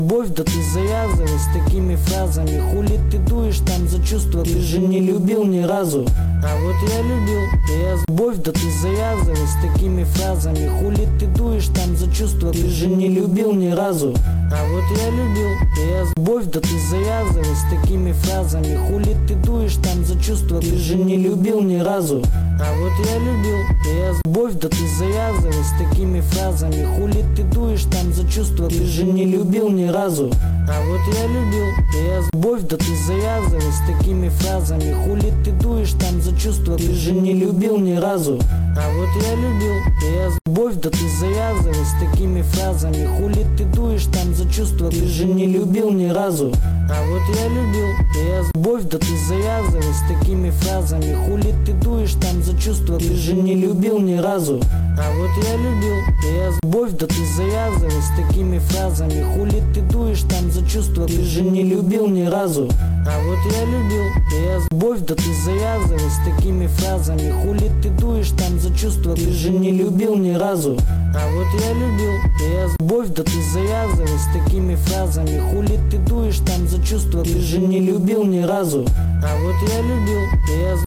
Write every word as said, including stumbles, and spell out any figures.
Любовь, да ты завязывай с такими фразами. Хули ты дуешь там за чувства, ты же не любил ни разу. А вот я любил, и я любовь, да ты завязывай с такими фразами. Хули ты дуешь там за чувства, ты же не любил ни разу. А вот я любил, и я любовь, да ты завязывай с такими фразами. Хули ты дуешь там за чувства, ты же не любил ни разу. А вот я любил, и я любовь, да ты завязывай с такими фразами. Хули ты дуешь там за чувства, ты же не любил ни разу. А вот я любил, и я любовь, да ты завязывай с такими фразами. Хули ты дуешь там за чувства, ты же не любил ни разу. А вот я любил, и я любовь, да ты завязывай с такими фразами. Хули ты дуешь там за чувства, ты же не любил ни разу. А вот я любил, и я любовь, да ты завязывай с такими фразами. Хули ты дуешь там за чувства, ты же не любил ни разу. А вот я любил, и я любовь, да ты завязывай с такими фразами. Хули ты дуешь там за чувства, ты же не любил ни разу. А вот я любил, и я любовь, да ты завязывай с такими фразами. Хули ты дуешь там за чувства, ты же не любил ни разу. А вот я любил, и я любовь, да ты завязывай с такими фразами. Хули ты дуешь там за чувства, ты же не любил ни разу. А вот я любил, и я